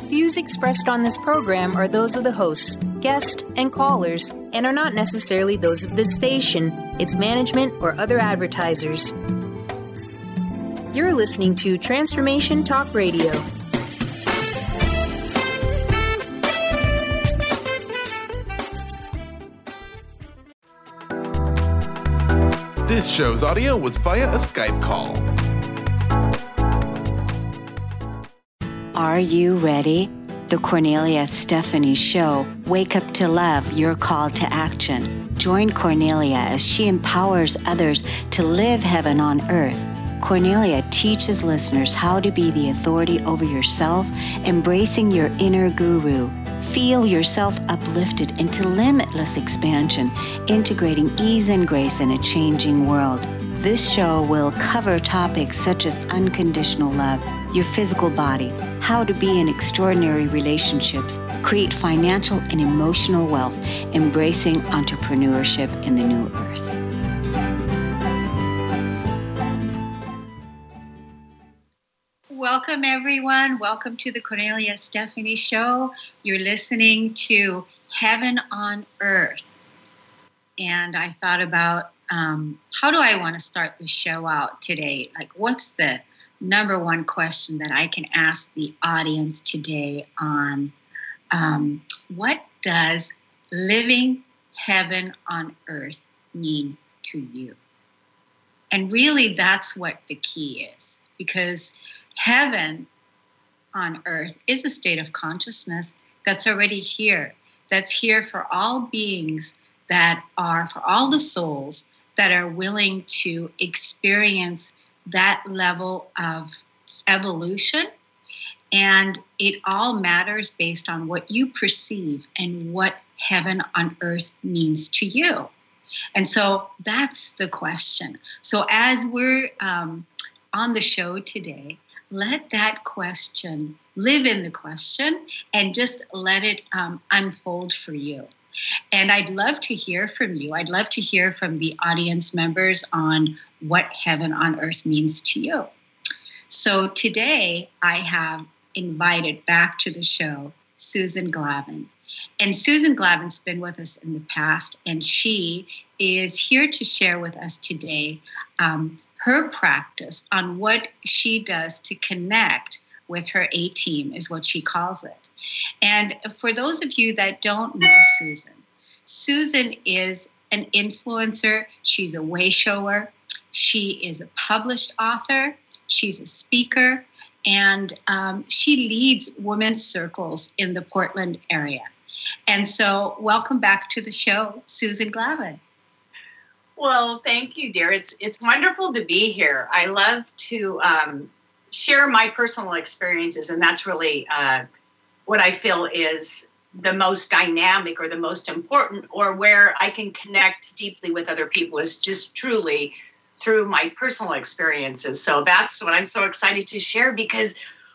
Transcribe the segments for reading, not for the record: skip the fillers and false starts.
Views expressed on this program are those of the hosts, guests, and callers, and are not necessarily those of this station, its management, or other advertisers. You're listening to Transformation Talk Radio. This show's audio was via a Skype call. Are you ready? The Cornelia Stephanie Show, Wake Up to Love, your call to action. Join Cornelia as she empowers others to live heaven on earth. Cornelia teaches listeners how to be the authority over yourself, embracing your inner guru. Feel yourself uplifted into limitless expansion, integrating ease and grace in a changing world. This show will cover topics such as unconditional love, your physical body, how to be in extraordinary relationships, create financial and emotional wealth, embracing entrepreneurship in the new earth. Welcome, everyone. Welcome to the Cornelia Stephanie Show. You're listening to Heaven on Earth. And I thought about how do I want to start the show out today? Like, what's the number one question that I can ask the audience today on what does living heaven on earth mean to you? And really, that's what the key is, because heaven on earth is a state of consciousness that's already here, that's here for all beings, that are for all the souls that are willing to experience that level of evolution. And it all matters based on what you perceive and what heaven on earth means to you. And so that's the question. So as we're on the show today, let that question live in the question and just let it unfold for you. And I'd love to hear from you. I'd love to hear from the audience members on what heaven on earth means to you. So today I have invited back to the show Susan Glavin. And Susan Glavin's been with us in the past, and she is here to share with us today her practice on what she does to connect with her A-team, is what she calls it. And for those of you that don't know Susan, Susan is an influencer. She's a way shower. She is a published author. She's a speaker. And she leads women's circles in the Portland area. And so welcome back to the show, Susan Glavin. Well, thank you, dear. It's wonderful to be here. I love to share my personal experiences, and that's really what I feel is the most dynamic or the most important, or where I can connect deeply with other people, is just truly through my personal experiences. So that's what I'm so excited to share, because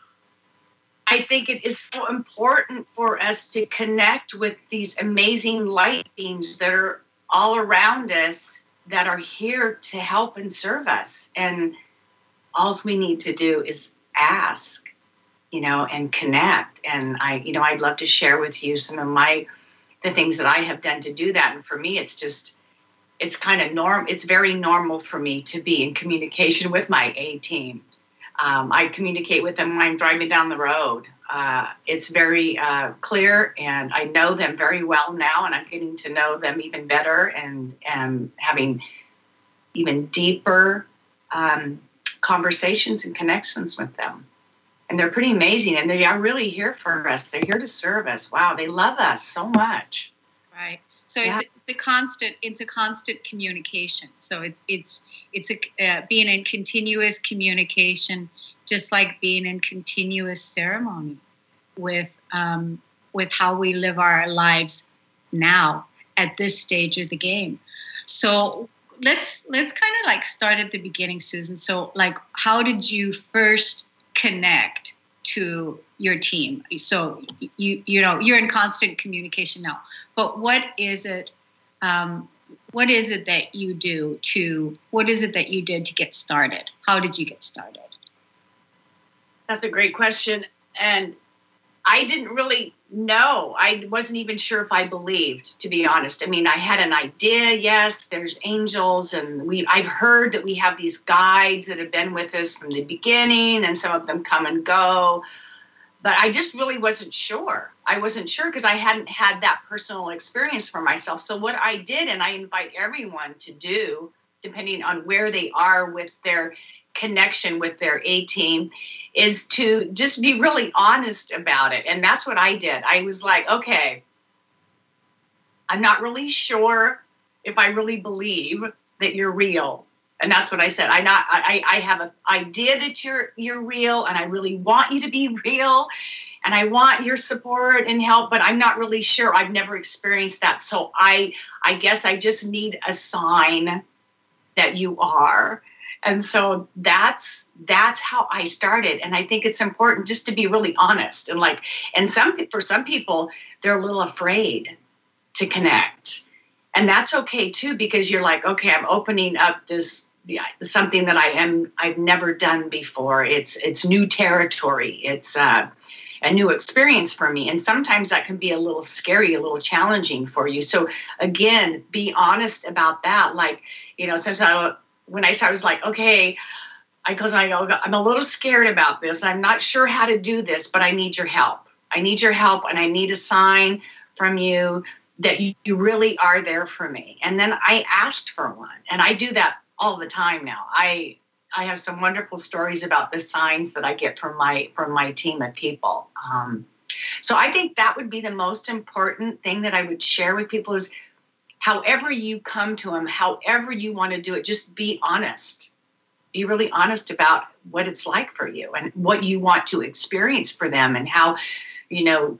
I think it is so important for us to connect with these amazing light beings that are all around us, that are here to help and serve us. And all we need to do is ask, and connect. And I'd love to share with you some of the things that I have done to do that. And for me, it's kind of it's very normal for me to be in communication with my A-team. I communicate with them when I'm driving down the road. It's very clear, and I know them very well now, and I'm getting to know them even better, and having even deeper conversations and connections with them. And they're pretty amazing, and they are really here for us. They're here to serve us. Wow, they love us so much. Right. So yeah. It's a constant communication. So it's being in continuous communication, just like being in continuous ceremony with how we live our lives now at this stage of the game. So let's kind of like start at the beginning, Susan. So like, how did you first connect to your team? So you're in constant communication now, but what is it that you do what is it that you did to get started? How did you get started? That's a great question. And I didn't really know. I wasn't even sure if I believed, to be honest. I mean, I had an idea. Yes, there's angels, and I've heard that we have these guides that have been with us from the beginning, and some of them come and go. But I just really wasn't sure. I wasn't sure because I hadn't had that personal experience for myself. So what I did, and I invite everyone to do, depending on where they are with their connection with their A-team, is to just be really honest about it. And that's what I did. I was like, okay, I'm not really sure if I really believe that you're real. And that's what I said. I have an idea that you're real, and I really want you to be real, and I want your support and help, but I'm not really sure. I've never experienced that. So I guess I just need a sign that you are. And so that's how I started. And I think it's important just to be really honest. And for some people, they're a little afraid to connect. And that's okay too, because you're like, okay, I'm opening up this, something that I've never done before. It's new territory. It's a new experience for me. And sometimes that can be a little scary, a little challenging for you. So again, be honest about that. Like, sometimes when I started, I was like, okay, I go, I'm a little scared about this. I'm not sure how to do this, but I need your help. I need your help, and I need a sign from you that you really are there for me. And then I asked for one, and I do that all the time now. I have some wonderful stories about the signs that I get from my team of people. So I think that would be the most important thing that I would share with people is, however you come to them, however you want to do it, just be honest. Be really honest about what it's like for you and what you want to experience for them, and how, you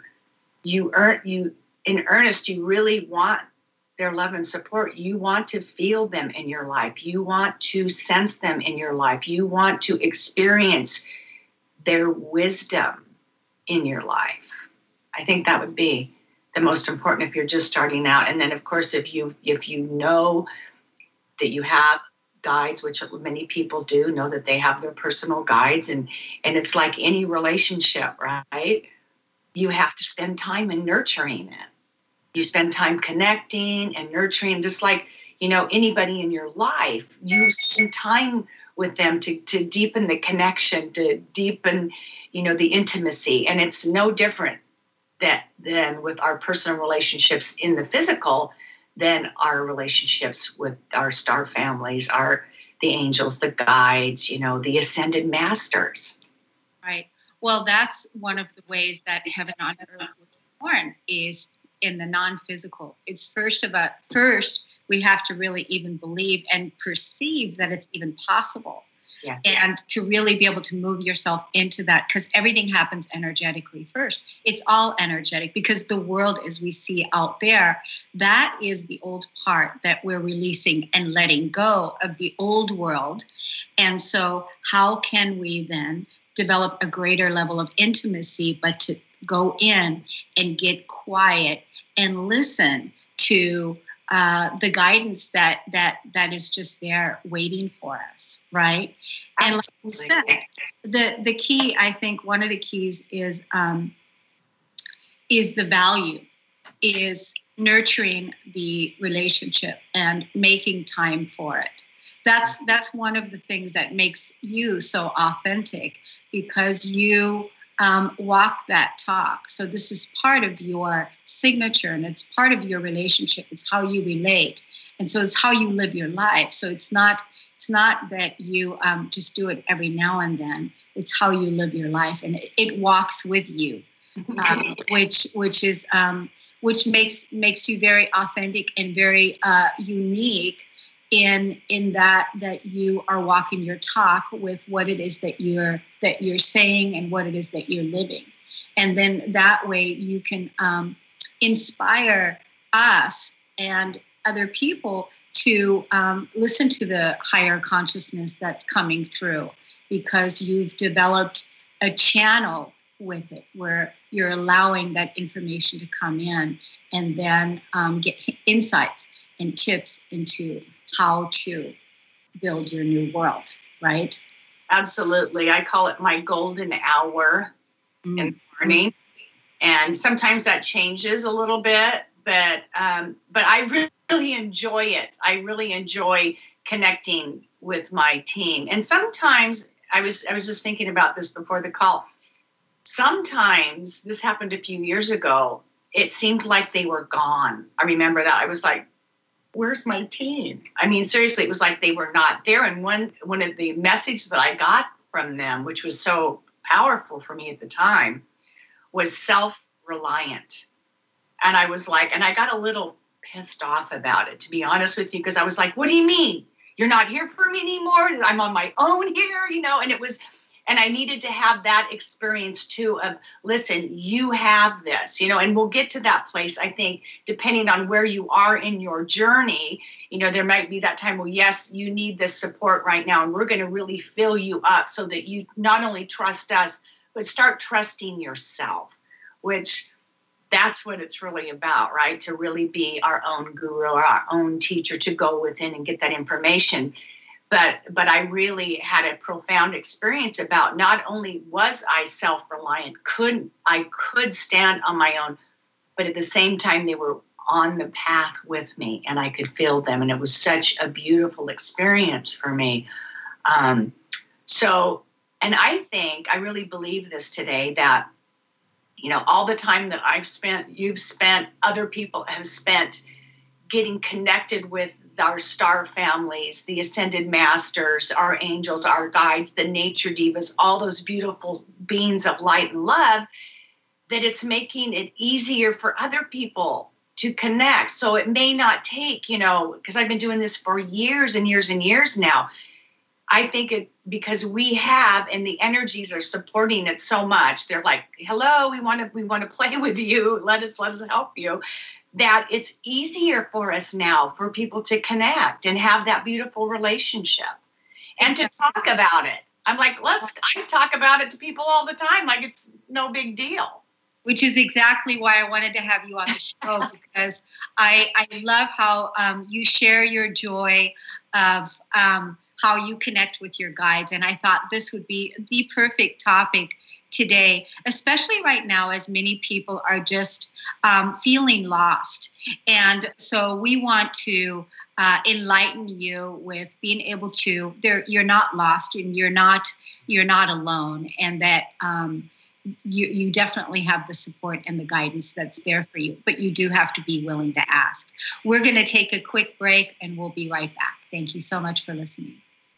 in earnest, you really want their love and support. You want to feel them in your life. You want to sense them in your life. You want to experience their wisdom in your life. I think that would be the most important if you're just starting out. And then, of course, if you know that you have guides, which many people do know that they have their personal guides, and it's like any relationship, right? You have to spend time in nurturing it. You spend time connecting and nurturing, just like, anybody in your life. You spend time with them to deepen the connection, to deepen, the intimacy. And it's no different than with our personal relationships in the physical than our relationships with our star families, the angels, the guides, the ascended masters. Right. Well, that's one of the ways that Heaven on Earth was born, is in the non-physical. It's first we have to really even believe and perceive that it's even possible. Yeah. And to really be able to move yourself into that, because everything happens energetically first. It's all energetic, because the world as we see out there, that is the old part that we're releasing and letting go of the old world. And so how can we then develop a greater level of intimacy, but to go in and get quiet and listen to the guidance that is just there waiting for us, right? And like you said, the key, I think one of the keys is the value, is nurturing the relationship and making time for it. That's one of the things that makes you so authentic, because you walk that talk. So this is part of your signature, and it's part of your relationship. It's how you relate, and so it's how you live your life. So it's not that you just do it every now and then. It's how you live your life, and it walks with you, which makes you very authentic and very unique in that you are walking your talk with what it is that you're saying and what it is that you're living. And then that way you can inspire us and other people to listen to the higher consciousness that's coming through, because you've developed a channel with it where you're allowing that information to come in, and then get insights and tips into how to build your new world, right? Absolutely. I call it my golden hour in the morning. And sometimes that changes a little bit, but I really enjoy it. I really enjoy connecting with my team. And sometimes I was just thinking about this before the call. Sometimes, this happened a few years ago, it seemed like they were gone. I remember that. I was like, where's my team? I mean, seriously, it was like they were not there. And one of the messages that I got from them, which was so powerful for me at the time, was self-reliant. And I was like, and I got a little pissed off about it, to be honest with you, because I was like, what do you mean? You're not here for me anymore? I'm on my own here, and I needed to have that experience too of, listen, you have this, and we'll get to that place, I think, depending on where you are in your journey. There might be that time where, yes, you need this support right now, and we're going to really fill you up so that you not only trust us, but start trusting yourself, which that's what it's really about, right? To really be our own guru, our own teacher, to go within and get that information. But I really had a profound experience about, not only was I self-reliant, I could stand on my own, but at the same time, they were on the path with me and I could feel them. And it was such a beautiful experience for me. And I think, I really believe this today, that, all the time that I've spent, you've spent, other people have spent getting connected with our star families, the ascended masters, our angels, our guides, the nature divas, all those beautiful beings of light and love, that it's making it easier for other people to connect. So it may not take, because I've been doing this for years and years and years now. I think because we have, and the energies are supporting it so much. They're like, hello, we want to play with you. Let us help you. That it's easier for us now for people to connect and have that beautiful relationship and to talk about it. I'm like, I talk about it to people all the time. Like it's no big deal. Which is exactly why I wanted to have you on the show, because I love how you share your joy of how you connect with your guides. And I thought this would be the perfect topic today, especially right now, as many people are just feeling lost. And so we want to enlighten you with being able to, you're not lost and you're not alone, and that you definitely have the support and the guidance that's there for you, but you do have to be willing to ask. We're going to take a quick break and we'll be right back. Thank you so much for listening.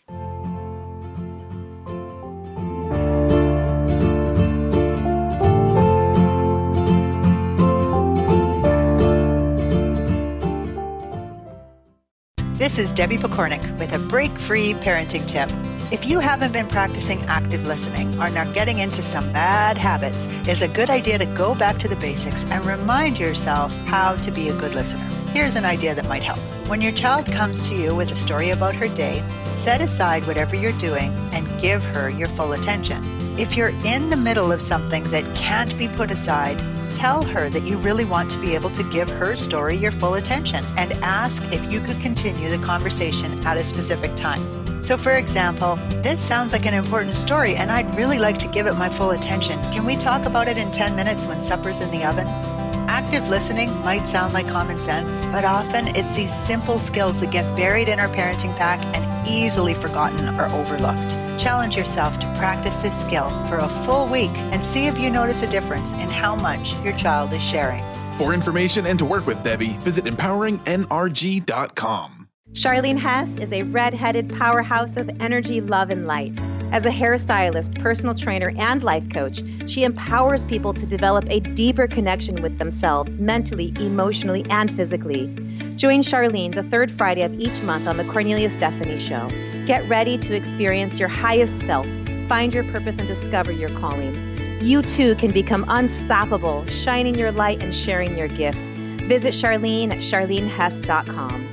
This is Debbie Pokornik with a break-free parenting tip. If you haven't been practicing active listening or are getting into some bad habits, it's a good idea to go back to the basics and remind yourself how to be a good listener. Here's an idea that might help. When your child comes to you with a story about her day, set aside whatever you're doing and give her your full attention. If you're in the middle of something that can't be put aside, tell her that you really want to be able to give her story your full attention and ask if you could continue the conversation at a specific time. So for example, this sounds like an important story and I'd really like to give it my full attention. Can we talk about it in 10 minutes when supper's in the oven? Active listening might sound like common sense, but often it's these simple skills that get buried in our parenting pack and easily forgotten or overlooked. Challenge yourself to practice this skill for a full week and see if you notice a difference in how much your child is sharing. For information and to work with Debbie, visit empoweringnrg.com. Charlene Hess is a red-headed powerhouse of energy, love, and light. As a hairstylist, personal trainer, and life coach, she empowers people to develop a deeper connection with themselves mentally, emotionally, and physically. Join Charlene the third Friday of each month on The Cornelia Stephanie Show. Get ready to experience your highest self, find your purpose, and discover your calling. You too can become unstoppable, shining your light and sharing your gift. Visit Charlene at charlenehess.com.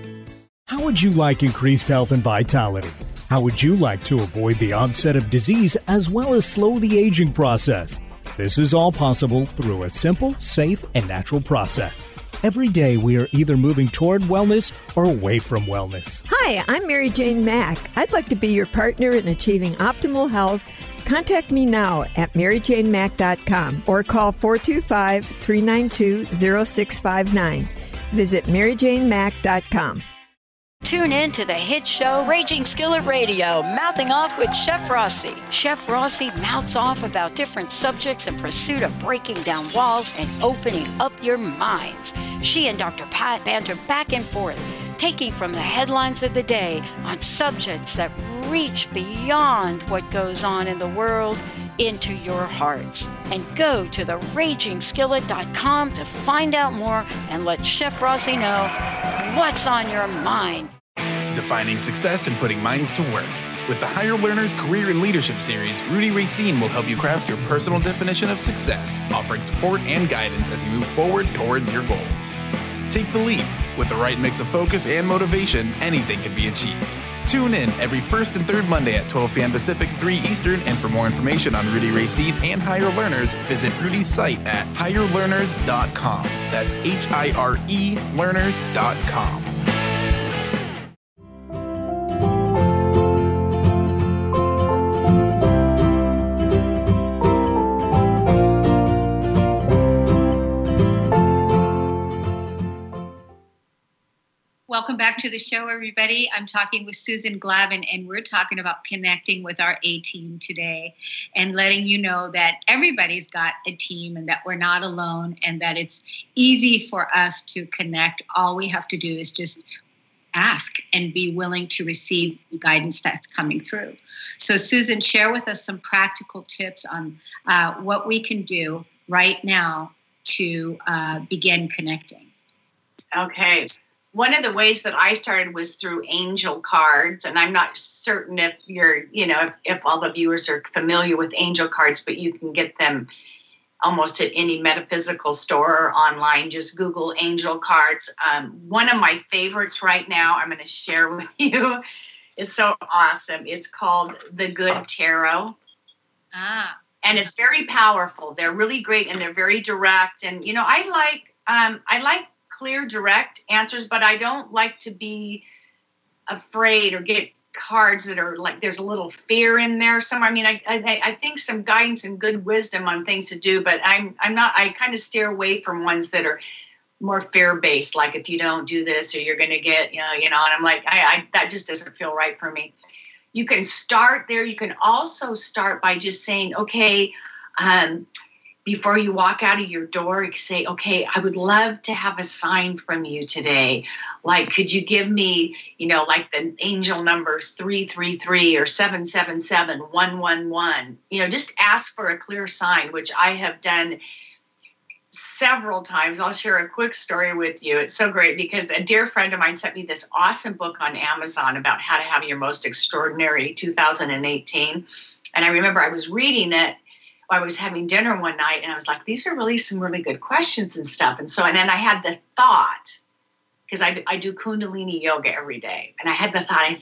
How would you like increased health and vitality? How would you like to avoid the onset of disease as well as slow the aging process? This is all possible through a simple, safe, and natural process. Every day we are either moving toward wellness or away from wellness. Hi, I'm Mary Jane Mack. I'd like to be your partner in achieving optimal health, Contact me now at maryjanemack.com or call 425-392-0659. Visit maryjanemack.com. Tune in to the hit show Raging Skillet Radio, Mouthing Off with Chef Rossi. Chef Rossi mouths off about different subjects in pursuit of breaking down walls and opening up your minds. She and Dr. Pat banter back and forth, taking from the headlines of the day on subjects that reach beyond what goes on in the world into your hearts. And go to theragingskillet.com to find out more and let Chef Rossi know what's on your mind. Defining success and putting minds to work. With the Higher Learners Career and Leadership Series, Rudy Racine will help you craft your personal definition of success, offering support and guidance as you move forward towards your goals. Take the leap. With the right mix of focus and motivation, anything can be achieved. Tune in every first and third Monday at 12 p.m. Pacific, 3 Eastern, and for more information on Rudy Racine and Higher Learners, visit Rudy's site at higherlearners.com. That's HIRE learners.com. Welcome back to the show, everybody. I'm talking with Susan Glavin, and we're talking about connecting with our A-team today and letting you know that everybody's got a team and that we're not alone and that it's easy for us to connect. All we have to do is just ask and be willing to receive the guidance that's coming through. So, Susan, share with us some practical tips on what we can do right now to begin connecting. Okay. One of the ways that I started was through angel cards, and I'm not certain if you're, if all the viewers are familiar with angel cards, but you can get them almost at any metaphysical store or online. Just Google angel cards. One of my favorites right now, I'm going to share with you, is so awesome. It's called The Good Tarot. And it's very powerful. They're really great, and they're very direct. And, I like clear, direct answers, but I don't like to be afraid or get cards that are like there's a little fear in there somewhere. I mean, I think some guidance and good wisdom on things to do, but I kind of steer away from ones that are more fear-based, like if you don't do this or you're going to get, and I'm like, that just doesn't feel right for me. You can start there. You can also start by just saying, okay, before you walk out of your door, you say, okay, I would love to have a sign from you today. Like, could you give me, like the angel numbers 333 or 777, 111? Just ask for a clear sign, which I have done several times. I'll share a quick story with you. It's so great because a dear friend of mine sent me this awesome book on Amazon about how to have your most extraordinary 2018. And I remember I was reading it. I was having dinner one night and I was like, these are really some really good questions and stuff. And then I had the thought, because I do Kundalini yoga every day. And I had the thought,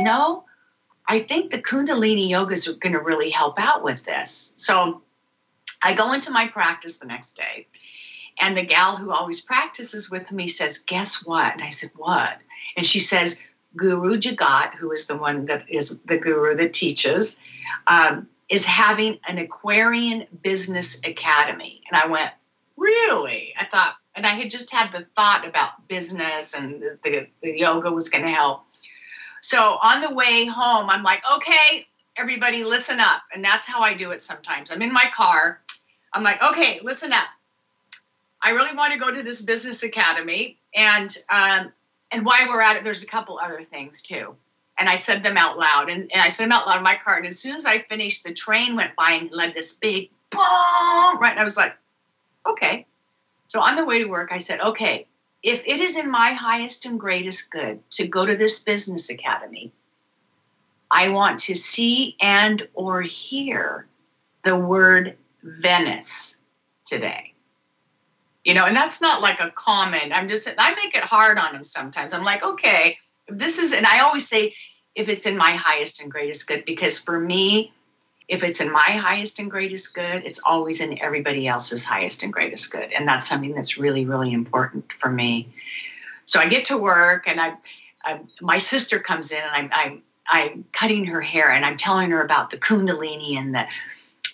I think the Kundalini yogas are going to really help out with this. So I go into my practice the next day and the gal who always practices with me says, guess what? And I said, what? And she says, Guru Jagat, who is the one that is the guru that teaches, is having an Aquarian Business Academy. And I went, really? I thought, and I had just had the thought about business and the yoga was going to help. So on the way home, I'm like, okay, everybody listen up. And that's how I do it sometimes. I'm in my car. I'm like, okay, listen up. I really want to go to this business academy. And while we're at it, there's a couple other things too. And I said them out loud. And I said them out loud in my car. And as soon as I finished, the train went by and led this big boom, right? And I was like, okay. So on the way to work, I said, okay, if it is in my highest and greatest good to go to this business academy, I want to see and or hear the word Venice today. And that's not like a comment. I make it hard on them sometimes. I'm like, okay. This is, and I always say, if it's in my highest and greatest good, because for me, if it's in my highest and greatest good, it's always in everybody else's highest and greatest good. And that's something that's really, really important for me. So I get to work and my sister comes in and I'm cutting her hair and I'm telling her about the Kundalini and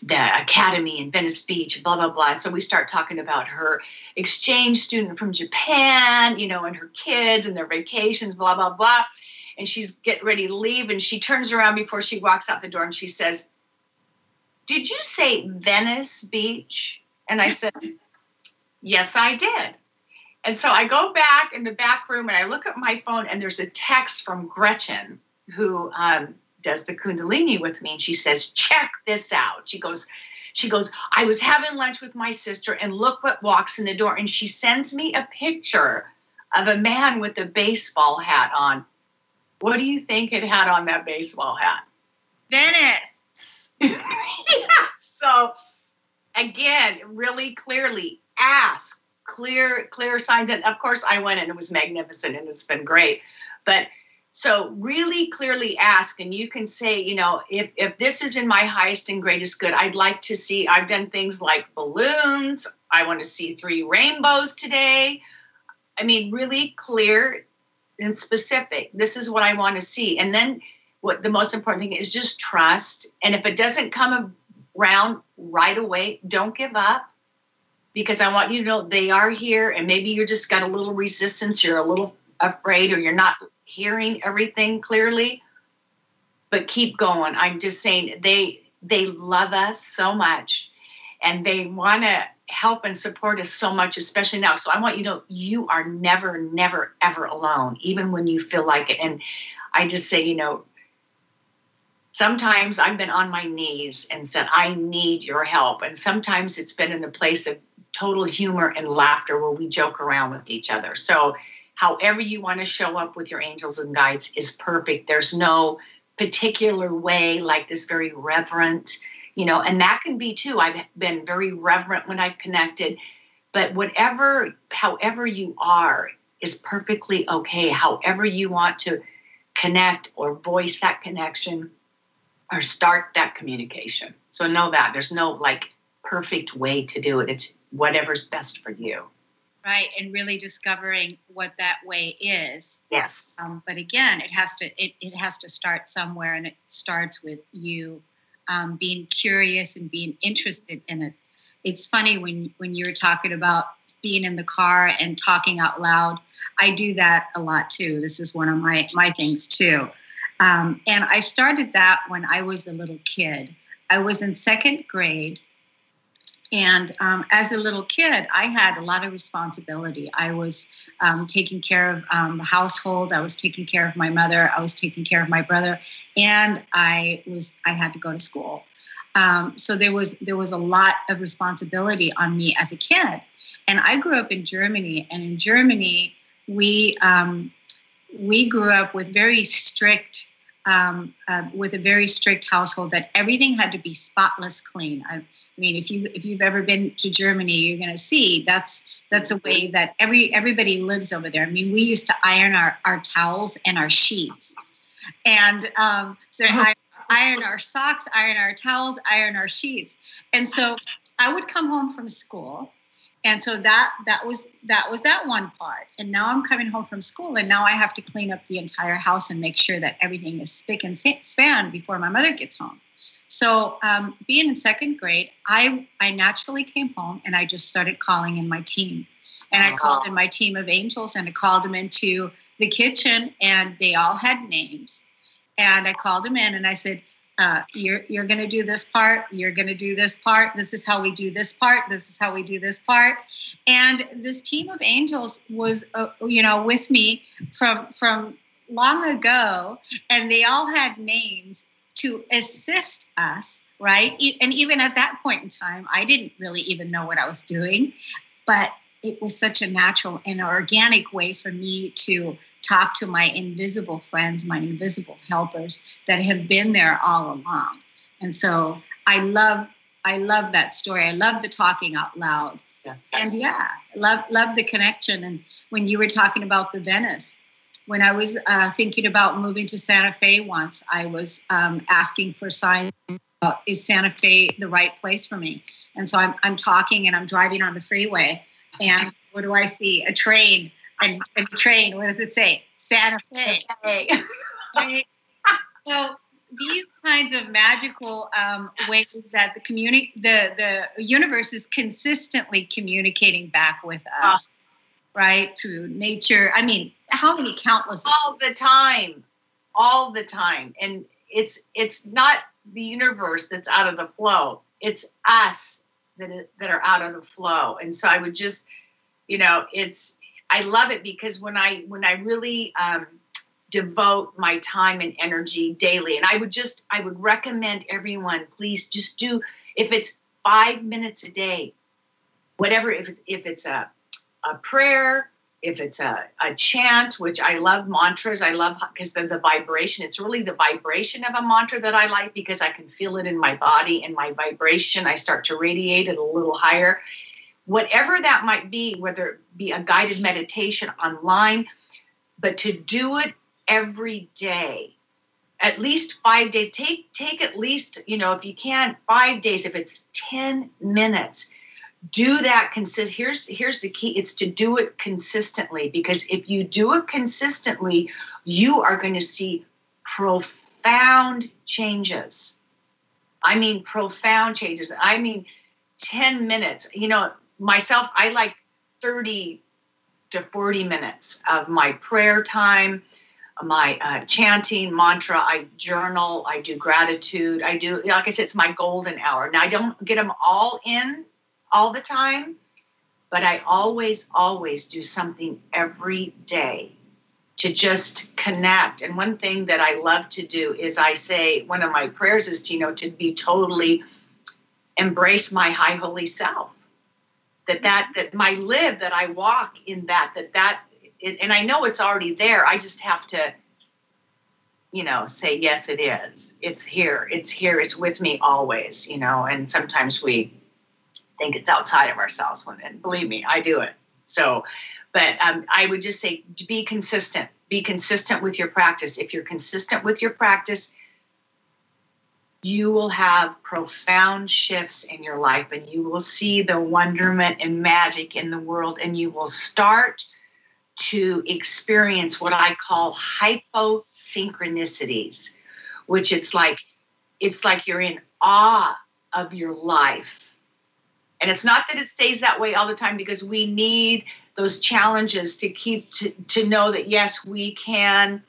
academy in Venice Beach, blah, blah, blah. So we start talking about her exchange student from Japan, and her kids and their vacations, blah, blah, blah. And she's getting ready to leave. And she turns around before she walks out the door and she says, "Did you say Venice Beach?" And I said, "Yes, I did." And so I go back in the back room and I look at my phone and there's a text from Gretchen, who does the Kundalini with me. And she says, "Check this out." She goes, "I was having lunch with my sister and look what walks in the door." And she sends me a picture of a man with a baseball hat on. What do you think it had on that baseball hat? Venice. Yeah. So again, really clearly ask, clear signs. And of course I went and it was magnificent and it's been great. But so really clearly ask, and you can say, if this is in my highest and greatest good, I'd like to see, I've done things like balloons. I want to see 3 rainbows today. I mean, really clear and specific. This is what I want to see. And then what the most important thing is just trust. And if it doesn't come around right away, don't give up, because I want you to know they are here. And maybe you just got a little resistance. You're a little afraid, or you're not hearing everything clearly, but keep going. I'm just saying they love us so much and they want to help and support us so much, especially now. So I want you to know you are never, never, ever alone, even when you feel like it. And I just say, sometimes I've been on my knees and said, I need your help. And sometimes it's been in a place of total humor and laughter where we joke around with each other. So however you want to show up with your angels and guides is perfect. There's no particular way, like this very reverent, and that can be too. I've been very reverent when I've connected, but however you are is perfectly okay. However you want to connect or voice that connection or start that communication. So know that there's no perfect way to do it. It's whatever's best for you. Right, and really discovering what that way is. Yes. But again, it has to start somewhere, and it starts with you being curious and being interested in it. It's funny when you were talking about being in the car and talking out loud. I do that a lot too. This is one of my things too. And I started that when I was a little kid. I was in 2nd grade. And as a little kid, I had a lot of responsibility. I was taking care of the household. I was taking care of my mother. I was taking care of my brother, and I had to go to school. So there was a lot of responsibility on me as a kid. And I grew up in Germany, and in Germany we grew up with very strict. With a very strict household that everything had to be spotless clean. I mean, if you've ever been to Germany, you're going to see that's a way that everybody lives over there. I mean, we used to iron our towels and our sheets, and I iron our socks, iron our towels, iron our sheets. And so I would come home from school. And so that was that one part. And now I'm coming home from school, and now I have to clean up the entire house and make sure that everything is spick and span before my mother gets home. So being in 2nd grade, I naturally came home and I just started calling in my team. And I called in my team of angels, and I called them into the kitchen, and they all had names. And I called them in and I said, you're going to do this part. You're going to do this part. This is how we do this part. This is how we do this part. And this team of angels was, with me from long ago, and they all had names to assist us, right? And even at that point in time, I didn't really even know what I was doing, but it was such a natural and organic way for me to talk to my invisible friends, my invisible helpers that have been there all along. And so I love that story. I love the talking out loud. Yes. And yeah, love the connection. And when you were talking about the Venice, when I was thinking about moving to Santa Fe once, I was asking for signs. Is Santa Fe the right place for me? And so I'm talking and I'm driving on the freeway, and what do I see? A train. And a train, what does it say? Santa Fe. Hey. Right? So these kinds of magical ways that the universe is consistently communicating back with us, right? Through nature. I mean, how many countless? All the time. And it's not the universe that's out of the flow. It's us that are out of the flow. And so I would just, I love it because when I really devote my time and energy daily, and I would recommend everyone, please just do, if it's 5 minutes a day, whatever, if it's a prayer, if it's a chant, which I love mantras. I love because the vibration, it's really the vibration of a mantra that I like because I can feel it in my body and my vibration. I start to radiate it a little higher. Whatever that might be, whether it be a guided meditation online, but to do it every day, at least 5 days. Take at least, if you can, 5 days, if it's 10 minutes. Do that here's the key. It's to do it consistently, because if you do it consistently, you are going to see profound changes. I mean, profound changes. I mean, 10 minutes. Myself, I like 30 to 40 minutes of my prayer time, my chanting, mantra. I journal. I do gratitude. I do, like I said, it's my golden hour. Now, I don't get them all in all the time, but I always do something every day to just connect. And one thing that I love to do is I say, one of my prayers is to be totally embrace my high holy self, that I walk in that, and I know it's already there. I just have to, say, yes, it is. It's here. It's with me always, and sometimes we think it's outside of ourselves, and believe me, I do it. So, but I would just say, be consistent with your practice. If you're consistent with your practice, you will have profound shifts in your life, and you will see the wonderment and magic in the world, and you will start to experience what I call hyposynchronicities, which it's like you're in awe of your life. And it's not that it stays that way all the time, because we need those challenges to keep to know that, yes, we can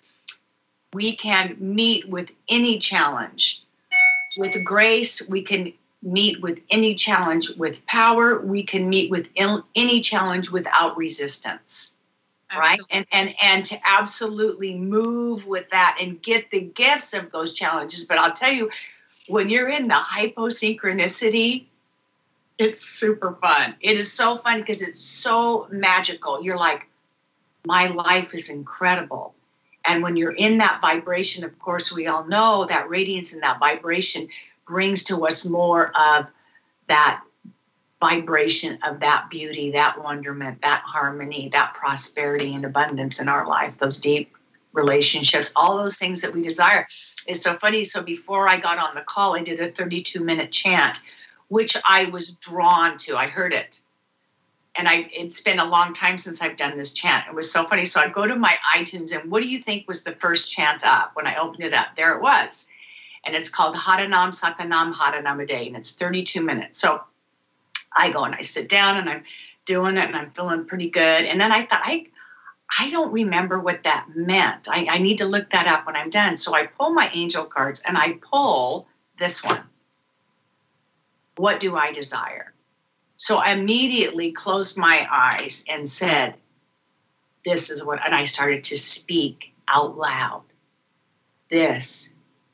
meet with any challenge with grace. We can meet with any challenge with power. We can meet with any challenge without resistance. Absolutely. Right? And to absolutely move with that and get the gifts of those challenges. But I'll tell you, when you're in the hyposynchronicity, it's super fun. It is so fun because it's so magical. You're like, my life is incredible. And when you're in that vibration, of course, we all know that radiance and that vibration brings to us more of that vibration of that beauty, that wonderment, that harmony, that prosperity and abundance in our life, those deep relationships, all those things that we desire. It's so funny. So before I got on the call, I did a 32-minute chant, which I was drawn to. I heard it. And it's been a long time since I've done this chant. It was so funny. So I go to my iTunes, and what do you think was the first chant up when I opened it up? There it was. And it's called Haranam Satanam Haranamade, and it's 32 minutes. So I go and I sit down and I'm doing it and I'm feeling pretty good. And then I thought, I don't remember what that meant. I need to look that up when I'm done. So I pull my angel cards and I pull this one. What do I desire? So I immediately closed my eyes and said, this is what, and I started to speak out loud. This,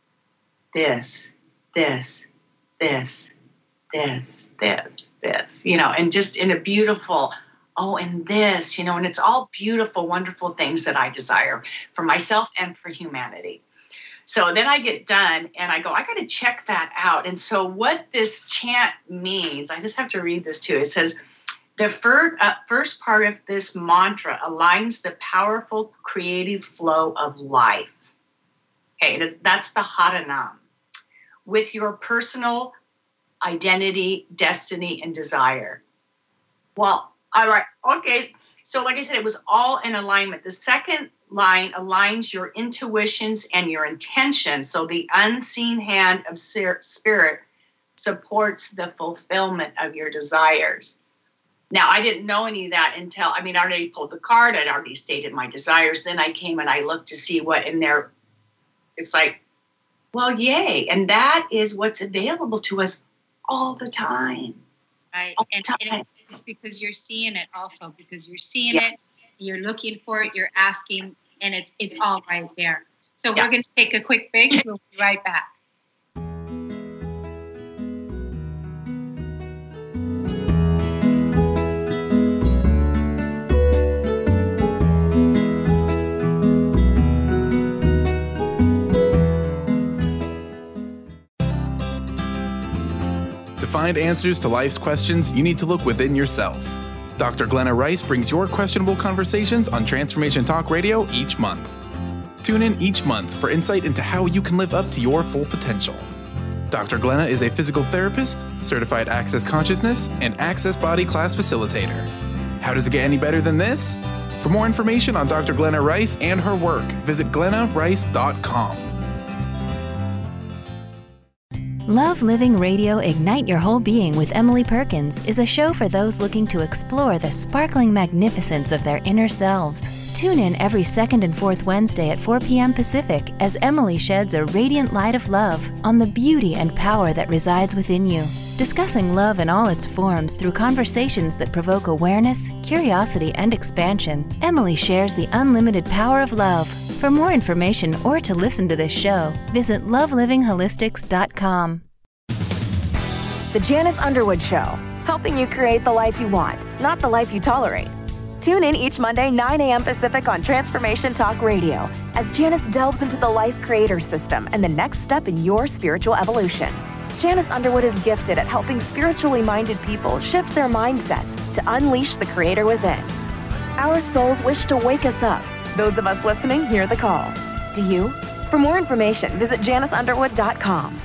and just in a beautiful, and this, and it's all beautiful, wonderful things that I desire for myself and for humanity. So then I get done and I go, I got to check that out. And so what this chant means, I just have to read this too. It says, the first part of this mantra aligns the powerful creative flow of life. Okay, that's the Haranam. With your personal identity, destiny, and desire. Well, all right, okay. So like I said, it was all in alignment. The second line aligns your intuitions and your intention. So the unseen hand of spirit supports the fulfillment of your desires. Now, I didn't know any of that until, I already pulled the card. I'd already stated my desires. Then I came and I looked to see what in there. It's like, well, yay. And that is what's available to us all the time. Right. And it's because you're seeing it also, because you're seeing it, you're looking for it, you're asking, and it's all right there. So we're going to take a quick break. We'll be right back. To find answers to life's questions, you need to look within yourself. Dr. Glenna Rice brings your questionable conversations on Transformation Talk Radio each month. Tune in each month for insight into how you can live up to your full potential. Dr. Glenna is a physical therapist, certified Access Consciousness, and Access Body Class facilitator. How does it get any better than this? For more information on Dr. Glenna Rice and her work, visit glennarice.com. Love Living Radio Ignite Your Whole Being with Emily Perkins is a show for those looking to explore the sparkling magnificence of their inner selves. Tune in every second and fourth Wednesday at 4 p.m. Pacific as Emily sheds a radiant light of love on the beauty and power that resides within you. Discussing love in all its forms through conversations that provoke awareness, curiosity, and expansion, Emily shares the unlimited power of love. For more information or to listen to this show, visit lovelivingholistics.com. The Janice Underwood Show, helping you create the life you want, not the life you tolerate. Tune in each Monday, 9 a.m. Pacific on Transformation Talk Radio as Janice delves into the life creator system and the next step in your spiritual evolution. Janice Underwood is gifted at helping spiritually minded people shift their mindsets to unleash the creator within. Our souls wish to wake us up. Those of us listening hear the call. Do you? For more information, visit janiceunderwood.com.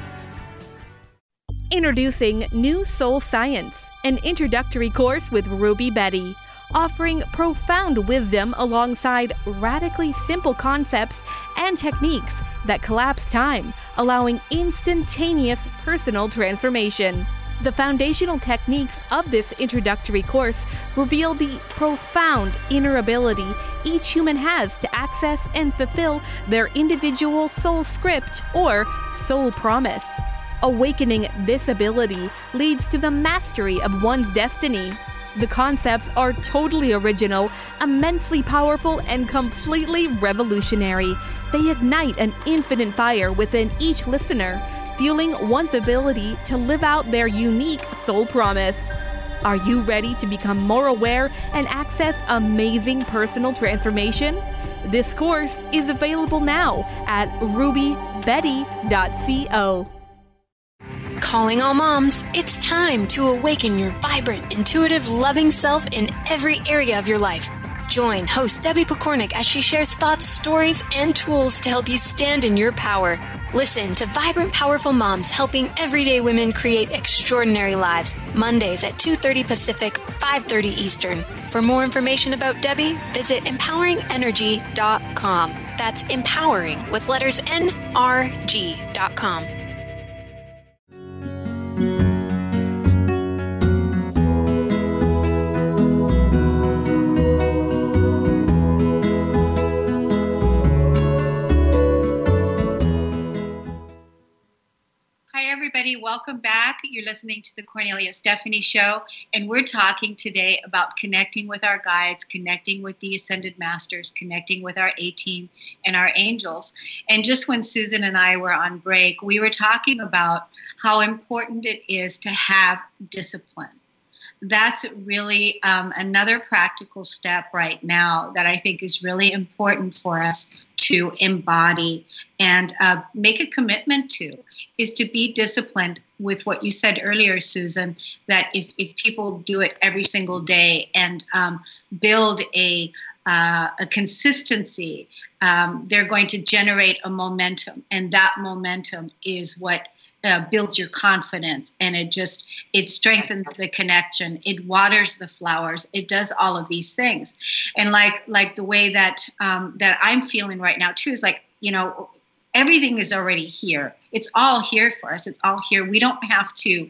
Introducing New Soul Science, an introductory course with Ruby Betty, offering profound wisdom alongside radically simple concepts and techniques that collapse time, allowing instantaneous personal transformation. The foundational techniques of this introductory course reveal the profound inner ability each human has to access and fulfill their individual soul script or soul promise. Awakening this ability leads to the mastery of one's destiny. The concepts are totally original, immensely powerful, and completely revolutionary. They ignite an infinite fire within each listener, fueling one's ability to live out their unique soul promise. Are you ready to become more aware and access amazing personal transformation? This course is available now at rubybetty.co. Calling all moms, it's time to awaken your vibrant, intuitive, loving self in every area of your life. Join host Debbie Pokornik as she shares thoughts, stories, and tools to help you stand in your power. Listen to Vibrant, Powerful Moms helping everyday women create extraordinary lives. Mondays at 2:30 Pacific, 5:30 Eastern. For more information about Debbie, visit empoweringenergy.com. That's empowering with letters NRG.com. Everybody, welcome back. You're listening to the Cornelia Stephanie Show, and we're talking today about connecting with our guides, connecting with the Ascended Masters, connecting with our A-Team and our angels. And just when Susan and I were on break, we were talking about how important it is to have discipline. That's really another practical step right now that I think is really important for us to embody and make a commitment to, is to be disciplined with what you said earlier, Susan, that if people do it every single day and build a consistency, they're going to generate a momentum, and that momentum is what builds your confidence, and it strengthens the connection. It waters the flowers. It does all of these things. And like the way that that I'm feeling right now too is like, everything is already here. It's all here for us. It's all here. We don't have to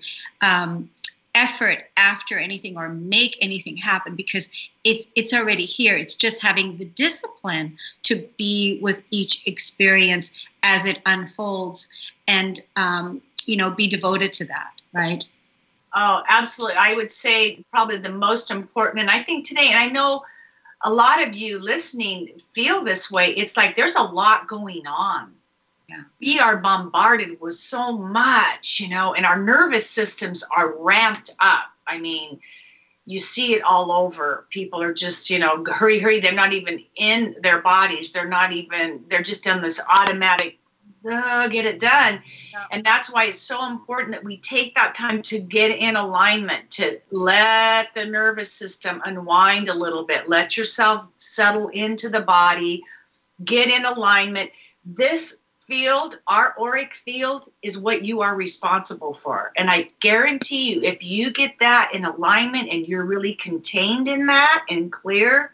effort after anything or make anything happen because it's already here. It's just having the discipline to be with each experience as it unfolds and, be devoted to that, right? Oh, absolutely. I would say probably the most important, and I think today, and I know a lot of you listening feel this way, it's like there's a lot going on. Yeah. We are bombarded with so much, and our nervous systems are ramped up. I mean, you see it all over. People are just, hurry, hurry. They're not even in their bodies. They're just in this automatic, get it done. Yeah. And that's why it's so important that we take that time to get in alignment, to let the nervous system unwind a little bit. Let yourself settle into the body, get in alignment. This field, our auric field, is what you are responsible for. And I guarantee you, if you get that in alignment and you're really contained in that and clear,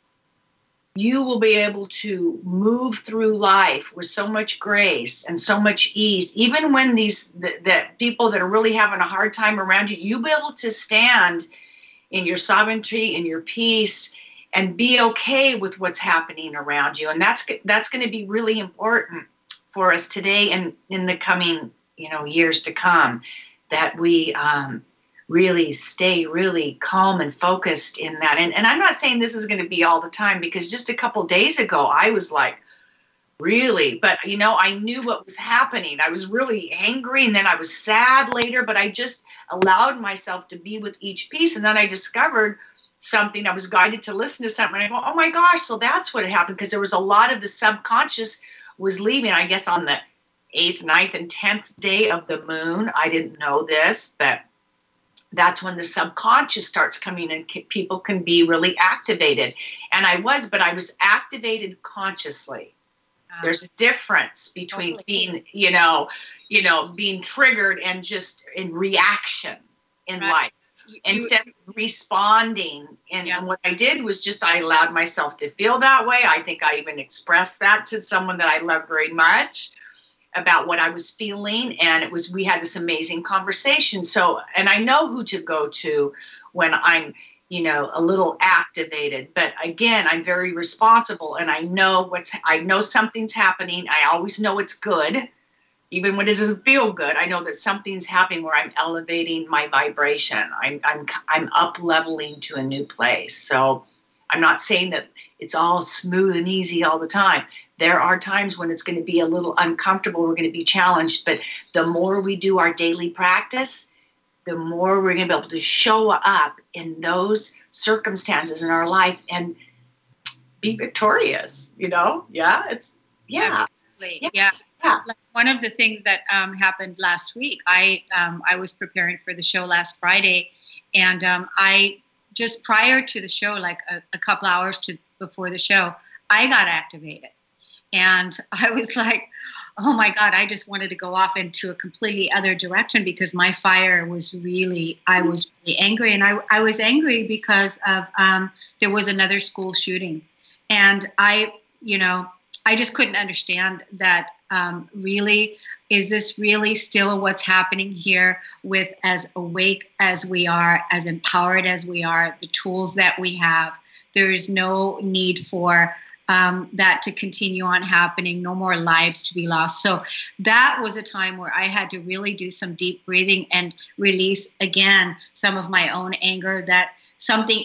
you will be able to move through life with so much grace and so much ease. Even when the people that are really having a hard time around you, you'll be able to stand in your sovereignty, in your peace, and be okay with what's happening around you. And that's going to be really important for us today and in the coming, years to come, that we really stay really calm and focused in that. And I'm not saying this is going to be all the time, because just a couple days ago, I was like, really? But, I knew what was happening. I was really angry, and then I was sad later, but I just allowed myself to be with each piece. And then I discovered something. I was guided to listen to something. And I go, oh my gosh, so that's what happened, because there was a lot of the subconscious was leaving, I guess, on the 8th, 9th, and 10th day of the moon. I didn't know this, but that's when the subconscious starts coming and people can be really activated. And I was activated consciously. There's a difference between being, being triggered and just in reaction in life. Instead of responding. And what I did was I allowed myself to feel that way. I think I even expressed that to someone that I love very much about what I was feeling. And we had this amazing conversation. So, and I know who to go to when I'm, a little activated. But again, I'm very responsible, and I know something's happening. I always know it's good. Even when it doesn't feel good, I know that something's happening where I'm elevating my vibration. I'm up leveling to a new place. So I'm not saying that it's all smooth and easy all the time. There are times when it's going to be a little uncomfortable. We're going to be challenged. But the more we do our daily practice, the more we're going to be able to show up in those circumstances in our life and be victorious. Yeah, Absolutely. Yeah. Like one of the things that happened last week, I was preparing for the show last Friday, and I just prior to the show, like a couple hours before the show, I got activated, and I was like, oh my God, I just wanted to go off into a completely other direction, because my fire was I was really angry, and I was angry because of there was another school shooting, and I just couldn't understand that. Really, is this really still what's happening here with as awake as we are, as empowered as we are, the tools that we have? There is no need for that to continue on happening, no more lives to be lost. So that was a time where I had to really do some deep breathing and release again some of my own anger that something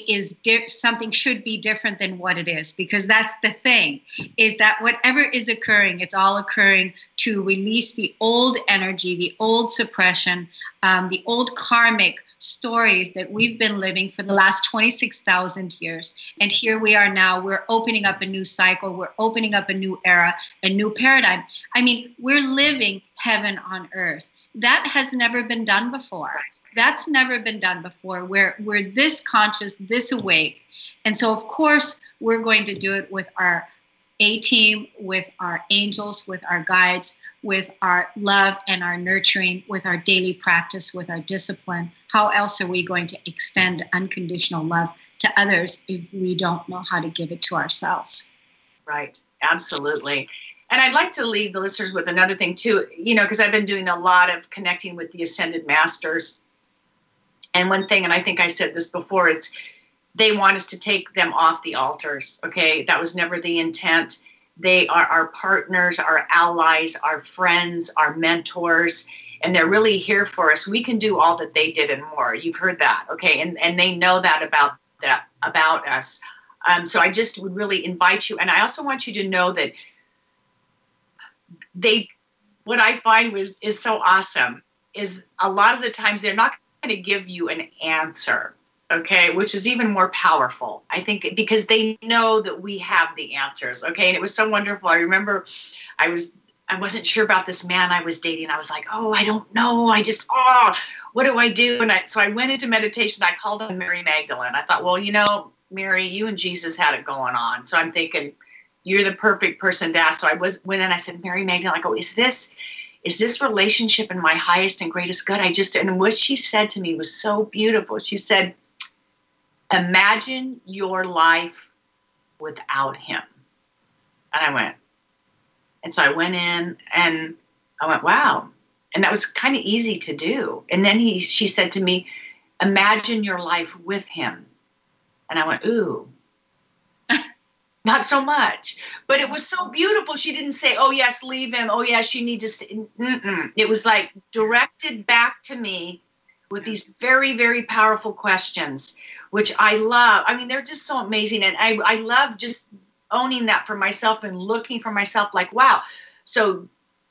should be different than what it is, because that's the thing, is that whatever is occurring, it's all occurring to release the old energy, the old suppression, the old karmic stories that we've been living for the last 26,000 years. And here we are now, we're opening up a new cycle, we're opening up a new era, a new paradigm. I mean, we're living heaven on earth. That has never been done before. That's never been done before. We're this conscious, this awake. And so, of course, we're going to do it with our A-team, with our angels, with our guides, with our love and our nurturing, with our daily practice, with our discipline, how else are we going to extend unconditional love to others if we don't know how to give it to ourselves? Right. Absolutely. And I'd like to leave the listeners with another thing too, because I've been doing a lot of connecting with the Ascended Masters. And one thing, and I think I said this before, it's they want us to take them off the altars. Okay. That was never the intent. They are our partners, our allies, our friends, our mentors, and they're really here for us. We can do all that they did and more. You've heard that. Okay. And they know that about us. So I just would really invite you. And I also want you to know that what I find is so awesome is a lot of the times they're not going to give you an answer. Okay, which is even more powerful, I think, because they know that we have the answers. Okay, and it was so wonderful. I remember I wasn't sure about this man I was dating. I was like, oh, I don't know. What do I do? And so I went into meditation. I called on Mary Magdalene. I thought, well, Mary, you and Jesus had it going on. So I'm thinking, you're the perfect person to ask. So I went in. I said, Mary Magdalene, I go, is this relationship in my highest and greatest good? And what she said to me was so beautiful. She said, imagine your life without him. And I went. And so I went in and I went, wow. And that was kind of easy to do. And then she said to me, imagine your life with him. And I went, ooh, not so much. But it was so beautiful. She didn't say, oh, yes, leave him. Oh, yes, you need to stay. It was like directed back to me with these very, very powerful questions, which I love. I mean, they're just so amazing. And I love just owning that for myself and looking for myself like, wow. So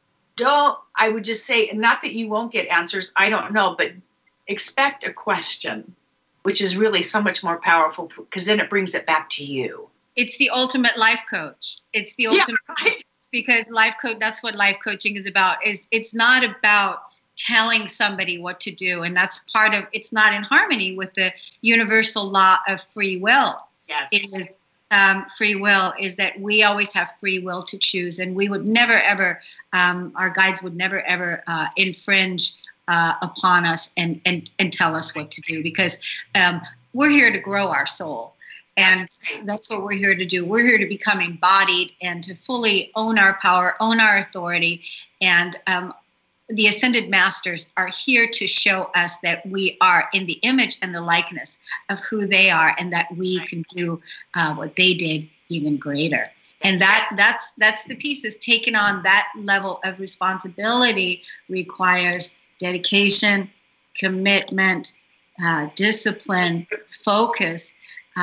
I would just say, not that you won't get answers, I don't know, but expect a question, which is really so much more powerful because then it brings it back to you. It's the ultimate life coach. It's the ultimate coach, because life coach, that's what life coaching is about. It's not about telling somebody what to do. And that's part of, it's not in harmony with the universal law of free will. Yes. It is, free will is that we always have free will to choose. And we would never, ever, our guides would never, ever infringe upon us and tell us what to do, because we're here to grow our soul. And that's what we're here to do. We're here to become embodied and to fully own our power, own our authority. And the Ascended Masters are here to show us that we are in the image and the likeness of who they are, and that we can do what they did even greater. And that's the piece, is taking on that level of responsibility requires dedication, commitment, discipline, focus,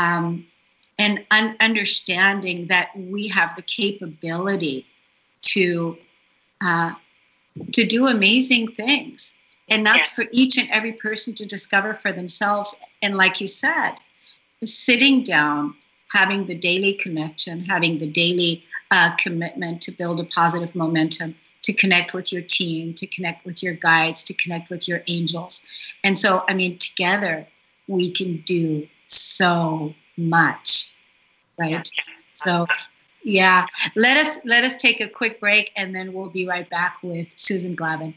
and understanding that we have the capability to do amazing things. And that's for each and every person to discover for themselves. And like you said, sitting down, having the daily connection, having the daily commitment to build a positive momentum, to connect with your team, to connect with your guides, to connect with your angels. And so, I mean, together we can do so much, right? So, yeah, let us take a quick break, and then we'll be right back with Susan Glavin.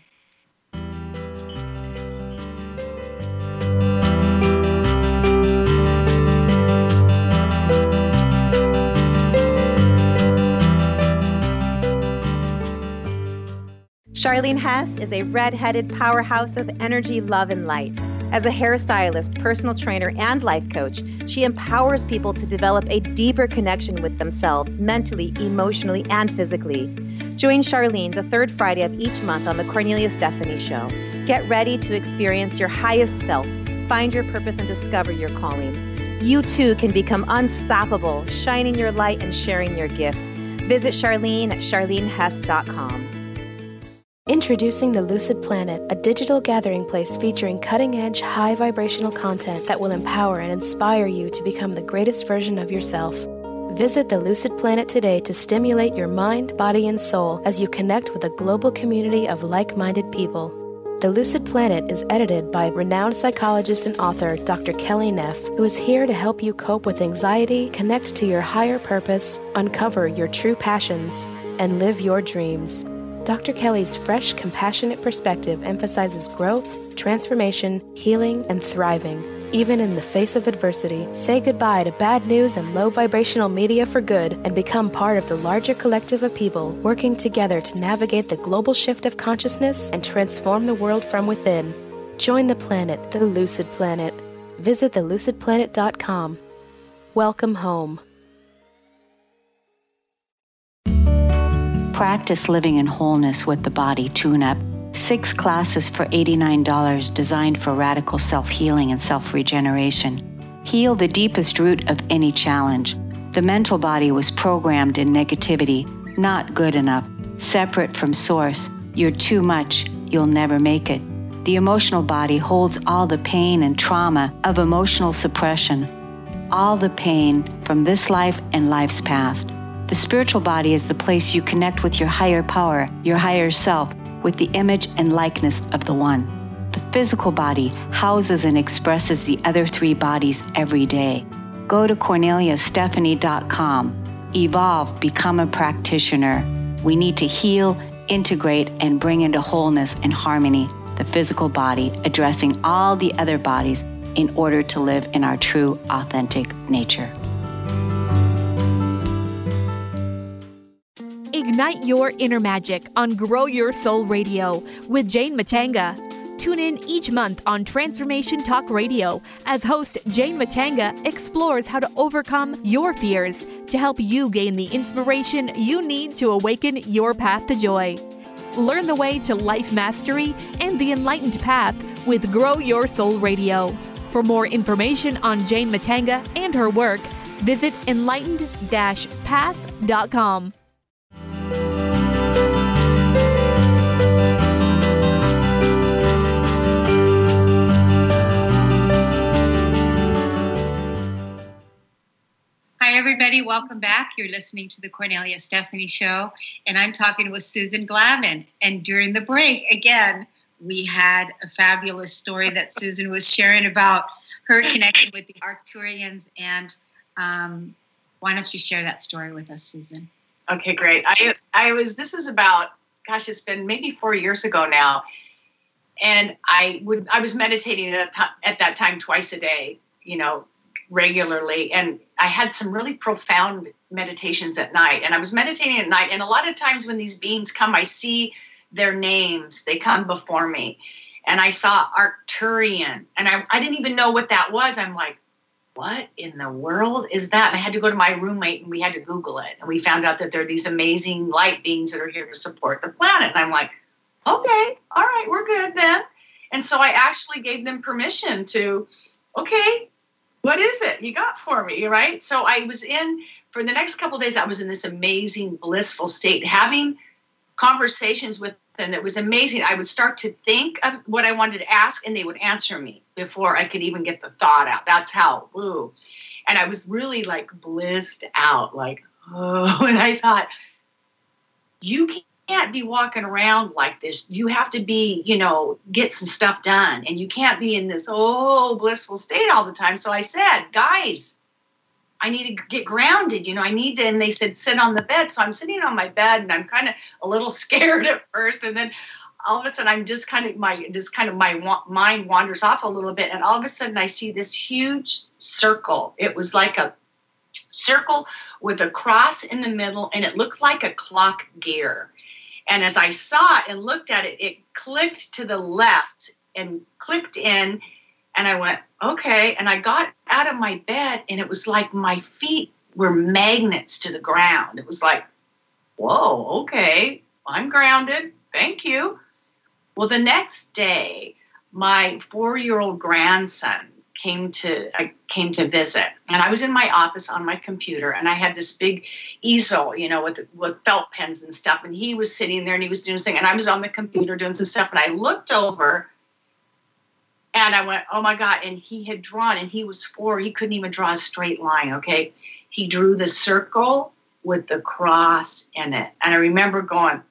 Charlene Hess is a red-headed powerhouse of energy, love, and light. As a hairstylist, personal trainer, and life coach, she empowers people to develop a deeper connection with themselves mentally, emotionally, and physically. Join Charlene the third Friday of each month on The Cornelia Stephanie Show. Get ready to experience your highest self, find your purpose, and discover your calling. You too can become unstoppable, shining your light and sharing your gift. Visit Charlene at charlenehess.com. Introducing the Lucid Planet, a digital gathering place featuring cutting-edge, high-vibrational content that will empower and inspire you to become the greatest version of yourself. Visit the Lucid Planet today to stimulate your mind, body, and soul as you connect with a global community of like-minded people. The Lucid Planet is edited by renowned psychologist and author Dr. Kelly Neff, who is here to help you cope with anxiety, connect to your higher purpose, uncover your true passions, and live your dreams. Dr. Kelly's fresh, compassionate perspective emphasizes growth, transformation, healing, and thriving. Even in the face of adversity, say goodbye to bad news and low vibrational media for good and become part of the larger collective of people working together to navigate the global shift of consciousness and transform the world from within. Join the planet, the Lucid Planet. Visit thelucidplanet.com. Welcome home. Practice living in wholeness with the body tune-up. 6 classes for $89 designed for radical self-healing and self-regeneration. Heal the deepest root of any challenge. The mental body was programmed in negativity, not good enough, separate from source. You're too much, you'll never make it. The emotional body holds all the pain and trauma of emotional suppression, all the pain from this life and lives past. The spiritual body is the place you connect with your higher power, your higher self, with the image and likeness of the One. The physical body houses and expresses the other 3 bodies every day. Go to CorneliaStephanie.com. Evolve, become a practitioner. We need to heal, integrate, and bring into wholeness and harmony the physical body, addressing all the other bodies in order to live in our true, authentic nature. Ignite your inner magic on Grow Your Soul Radio with Jane Matanga. Tune in each month on Transformation Talk Radio as host Jane Matanga explores how to overcome your fears to help you gain the inspiration you need to awaken your path to joy. Learn the way to life mastery and the enlightened path with Grow Your Soul Radio. For more information on Jane Matanga and her work, visit enlightened-path.com. Hi, everybody. Welcome back. You're listening to the Cornelia Stephanie Show, and I'm talking with Susan Glavin. And during the break, again, we had a fabulous story that Susan was sharing about her connection with the Arcturians. And why don't you share that story with us, Susan? Okay, great. This is about, gosh, it's been maybe 4 years ago now. And I was meditating at that time twice a day, regularly. And I had some really profound meditations at night. And I was meditating at night. And a lot of times when these beings come, I see their names. They come before me. And I saw Arcturian. And I didn't even know what that was. I'm like, what in the world is that? And I had to go to my roommate and we had to Google it. And we found out that there are these amazing light beings that are here to support the planet. And I'm like, okay, all right, we're good then. And so I actually gave them permission to, okay, what is it you got for me, right? So for the next couple of days, I was in this amazing, blissful state, having conversations with them that was amazing. I would start to think of what I wanted to ask, and they would answer me before I could even get the thought out. That's how, woo. And I was really like blissed out, like, oh, and I thought, you can't be walking around like this. You have to be, get some stuff done. And you can't be in this, blissful state all the time. So I said, guys, I need to get grounded. And they said, sit on the bed. So I'm sitting on my bed and I'm kind of a little scared at first. And then all of a sudden I'm my mind wanders off a little bit. And all of a sudden I see this huge circle. It was like a circle with a cross in the middle, and it looked like a clock gear. And as I saw it and looked at it, it clicked to the left and clicked in. And I went, okay. And I got out of my bed, and it was like my feet were magnets to the ground. It was like, whoa, okay, I'm grounded. Thank you. Well, the next day, my 4-year-old grandson came to visit, and I was in my office on my computer, and I had this big easel, with felt pens and stuff, and he was sitting there and he was doing something, and I was on the computer doing some stuff, and I looked over and I went, oh my God. And he had drawn, and he was 4, he couldn't even draw a straight line. Okay. He drew the circle with the cross in it. And I remember going,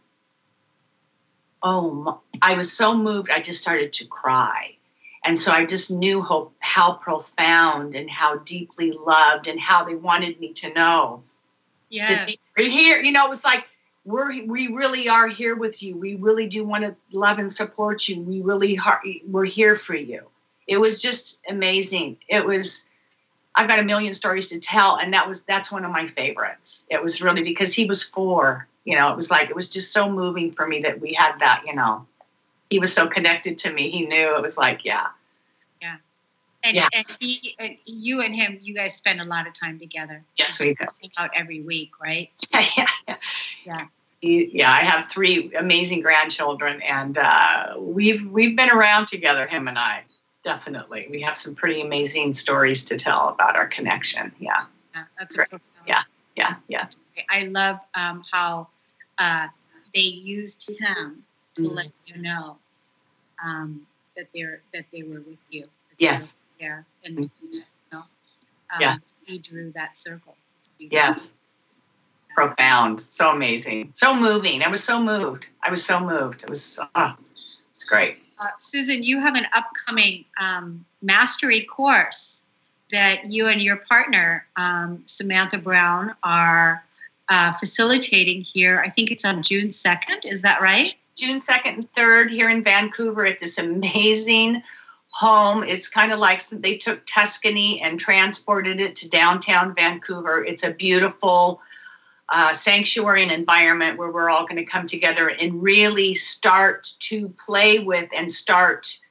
I was so moved. I just started to cry. And so I just knew how profound and how deeply loved and how they wanted me to know. Yes. That they were here. It was like we really are here with you. We really do want to love and support you. We're here for you. It was just amazing. I've got a million stories to tell, and that's one of my favorites. It was really because he was 4. It was just so moving for me that we had that. He was so connected to me. He knew. It was like, yeah. And you and him, you guys spend a lot of time together. Yes, we do. Out every week, right? Yeah. I have 3 amazing grandchildren, and we've been around together, him and I. Definitely, we have some pretty amazing stories to tell about our connection. Yeah, that's great. Yeah. I love how they used him to let you know that they were with you. Yes. Yeah, and he drew that circle. Yes. Profound. So amazing. So moving. I was so moved. It was it's great. Susan, you have an upcoming mastery course that you and your partner, Samantha Brown, are facilitating here. I think it's on June 2nd. Is that right? June 2nd and 3rd here in Vancouver at this amazing home. It's kind of like they took Tuscany and transported it to downtown Vancouver. It's a beautiful sanctuary and environment where we're all going to come together and really start to play with and start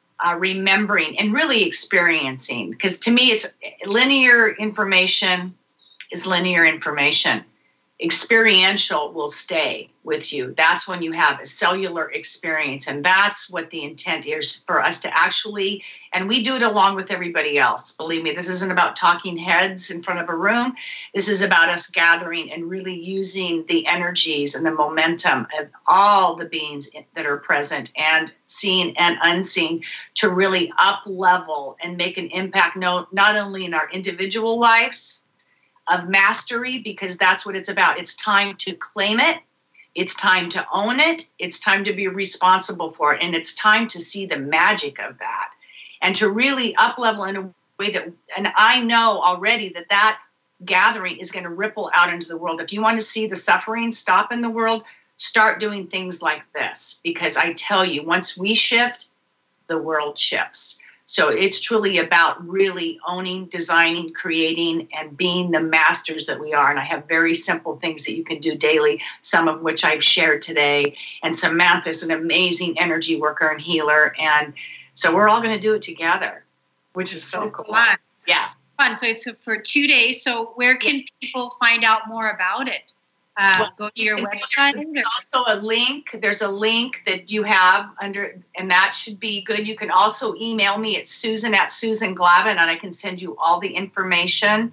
remembering and really experiencing. Because to me, it's linear information is linear information. Experiential will stay with you. That's when you have a cellular experience. And that's what the intent is for us to actually, and we do it along with everybody else. Believe me, this isn't about talking heads in front of a room. This is about us gathering and really using the energies and the momentum of all the beings that are present and seen and unseen to really up level and make an impact not only in our individual lives, of mastery, because that's what it's about. It's time to claim it. It's time to own it. It's time to be responsible for it. And it's time to see the magic of that and to really up level in a way that, and I know already that gathering is going to ripple out into the world. If you want to see the suffering stop in the world, start doing things like this, because I tell you, once we shift, the world shifts. So it's truly about really owning, designing, creating, and being the masters that we are. And I have very simple things that you can do daily, some of which I've shared today. And Samantha's an amazing energy worker and healer. And so we're all going to do it together, which is so cool. Fun. Yeah. Fun. So it's for 2 days. So where can people find out more about it? Go to your website. There's also a link. There's a link that you have under, and that should be good. You can also email me at Susan@SusanGlavin, and I can send you all the information.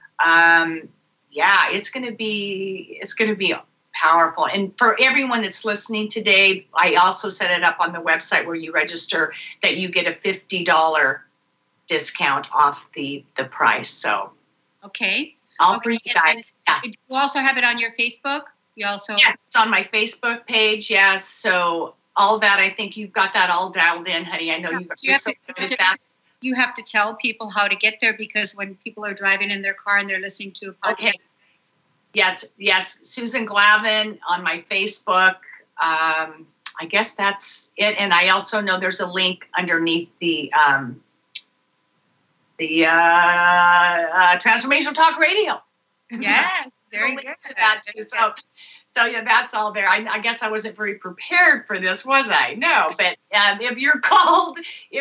It's going to be powerful. And for everyone that's listening today, I also set it up on the website where you register that you get a $50 discount off the price. So okay. I'll bring you guys. Yeah. You also have it on your Facebook? Yes, it's on my Facebook page. Yes. So all that, I think you've got that all dialed in, honey. I know you're so good at that. You have to tell people how to get there, because when people are driving in their car and they're listening to a podcast. Okay. Yes. Susan Glavin on my Facebook. I guess that's it. And I also know there's a link underneath the Transformational Talk Radio. Yes, very good. That too. So yeah, that's all there. I guess I wasn't very prepared for this, was I? No, but if you're called,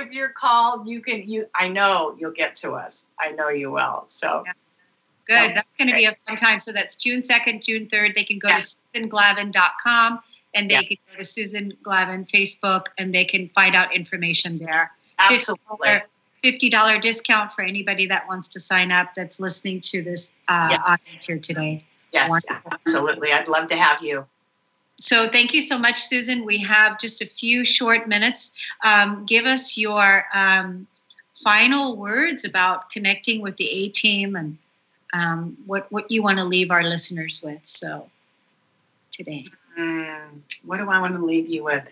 I know you'll get to us. I know you will. So yeah. Good. That's going to be a fun time. So that's June 2nd, June 3rd. They can go to SusanGlavin.com and they can go to Susan Glavin Facebook and they can find out information there. Absolutely. $50 discount for anybody that wants to sign up that's listening to this audience here today. Yes, wonderful. Absolutely. I'd love to have you. So thank you so much, Susan. We have just a few short minutes. Give us your final words about connecting with the A-Team and what you want to leave our listeners with. So today. What do I want to leave you with?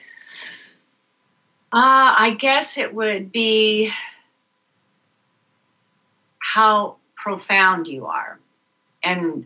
I guess it would be how profound you are and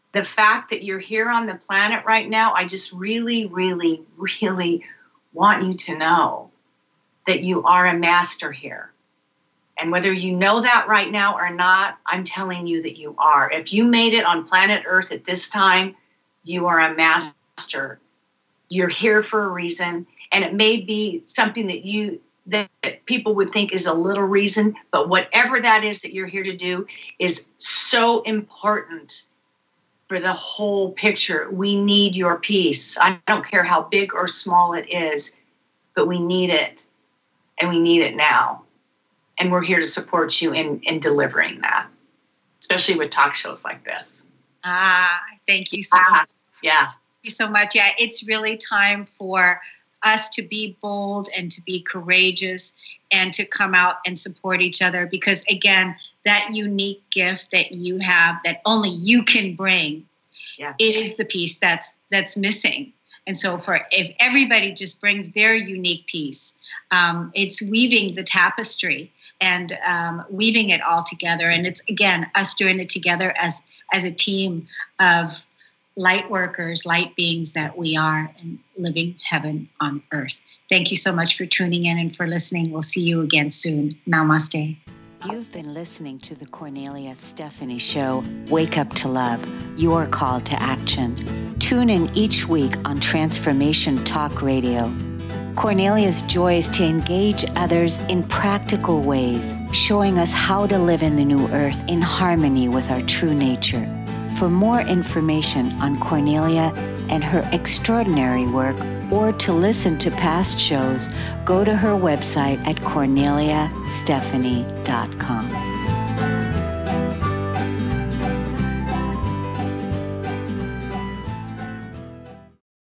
the fact that you're here on the planet right now, I just really, really, really want you to know that you are a master here. And whether you know that right now or not, I'm telling you that you are. If you made it on planet Earth at this time, you are a master. You're here for a reason. And it may be something that people would think is a little reason, but whatever that is that you're here to do is so important for the whole picture. We need your peace. I don't care how big or small it is, but we need it. And we need it now. And we're here to support you in delivering that, especially with talk shows like this. Thank you so much. Yeah. Thank you so much. Yeah, it's really time for us to be bold and to be courageous and to come out and support each other, because again, that unique gift that you have that only you can bring is the piece that's missing. And so if everybody just brings their unique piece, it's weaving the tapestry and weaving it all together. And it's, again, us doing it together as a team of light workers, light beings that we are, and living heaven on earth. Thank you so much for tuning in and for listening. We'll see you again soon. Namaste. You've been listening to the Cornelia Stephanie Show, Wake Up to Love, your call to action. Tune in each week on Transformation Talk Radio. Cornelia's joy is to engage others in practical ways, showing us how to live in the new earth in harmony with our true nature. For more information on Cornelia and her extraordinary work, or to listen to past shows, go to her website at corneliastephanie.com.